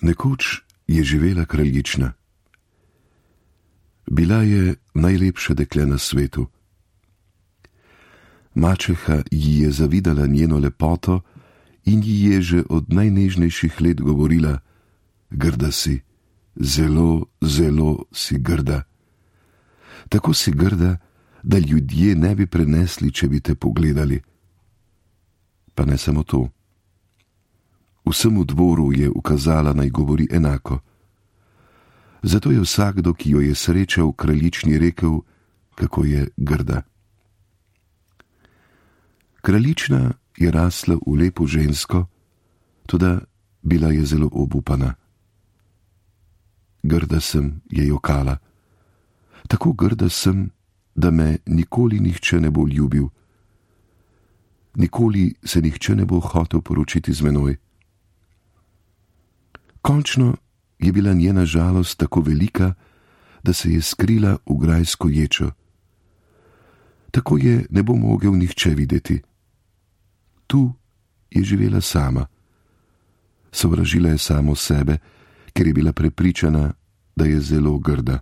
Nekoč je živela kraljična. Bila je najlepša dekle na svetu. Mačeha ji je zavidala njeno lepoto in ji je že od najnežnejših let govorila: grda si, zelo, zelo si grda. Tako si grda, da ljudje ne bi prenesli, če bi te pogledali. Pa ne samo to. Vsemu dvoru je ukazala, naj govori enako. Zato je vsakdo, ki jo je srečal, kraljični rekel, kako je grda. Kraljična je rasla v lepo žensko, toda bila je zelo obupana. Grda sem, je jokala. Tako grda sem, da me nikoli nihče ne bo ljubil. Nikoli se nihče ne bo hotel poročiti z menoj. Končno je bila njena žalost tako velika, da se je skrila v grajsko ječo. Tako je ne bo mogel nihče videti. Tu je živela sama. Sovražila je samo sebe, ker je bila prepričana, da je zelo grda.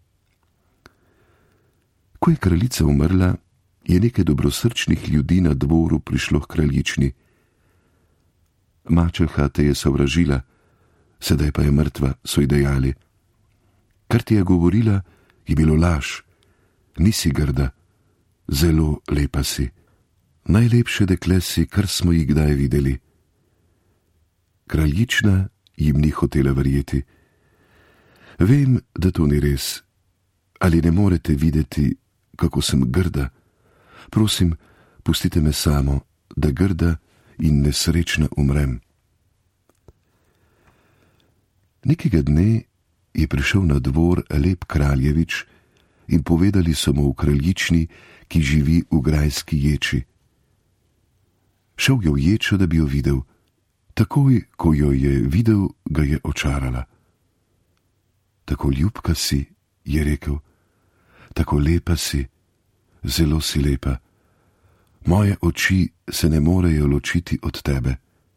Ko je kraljica umrla, je nekaj dobrosrčnih ljudi na dvoru prišlo h kraljični. Mačeha te je sovražila, sedaj pa je mrtva, so ji dejali. Kar ti je govorila, je bilo laž. Nisi grda, zelo lepa si. Najlepše dekle si, kar smo jih kdaj videli. Kraljična jim ni hotela verjeti. Vem, da to ni res. Ali ne morete videti, kako sem grda? Prosim, pustite me samo, da grda in nesrečna umrem. Nekega dne je prišel na dvor lep kraljevič in povedali so mu v kraljični, ki živi v grajski ječi. Šel je v ječo, da bi jo videl. Takoj, ko jo je videl, ga je očarala. Tako ljubka si, je rekel, tako lepa si, zelo si lepa. Moje oči se ne morejo ločiti od tebe.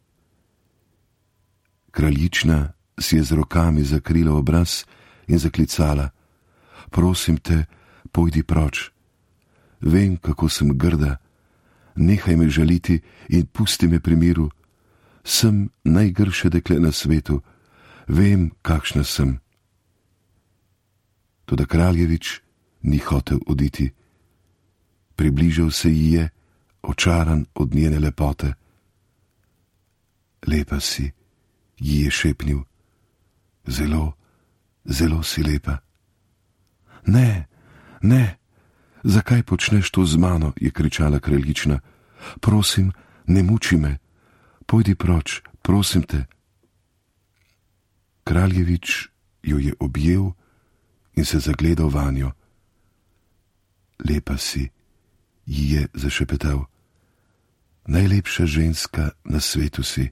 Kraljična si je z rokami zakrila obraz in zaklicala: prosim te, pojdi proč. Vem, kako sem grda, nehaj me žaliti in pusti me pri miru. Sem najgrše dekle na svetu, vem, kakšna sem. Toda kraljevič ni hotel oditi. Približal se ji je, očaran od njene lepote. Lepa si, ji je šepnil. Zelo, zelo si lepa. Ne, ne, zakaj počneš to z mano, je kričala kraljična. Prosim, ne muči me, pojdi proč, prosim te. Kraljevič jo je objel in se zagledal vanjo. Lepa si, ji je zašepetal. Najlepša ženska na svetu si.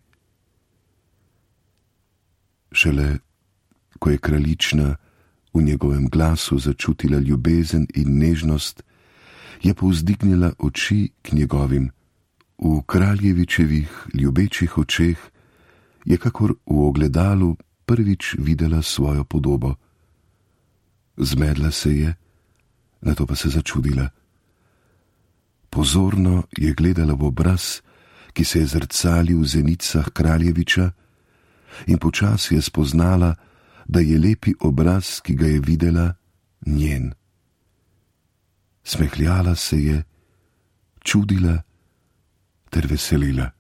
Šele, ko je kraljična v njegovem glasu začutila ljubezen in nežnost, je povzdignila oči k njegovim. V kraljevičevih ljubečih očeh je kakor v ogledalu prvič videla svojo podobo. Zmedla se je, nato pa se začudila. Pozorno je gledala v obraz, ki se je zrcalil v zenicah kraljeviča, in počasi je spoznala, da je lepi obraz, ki ga je videla, njen. Smehljala se je, čudila ter veselila.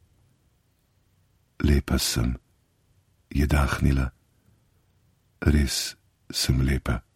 Lepa sem, je dahnila. Res sem lepa.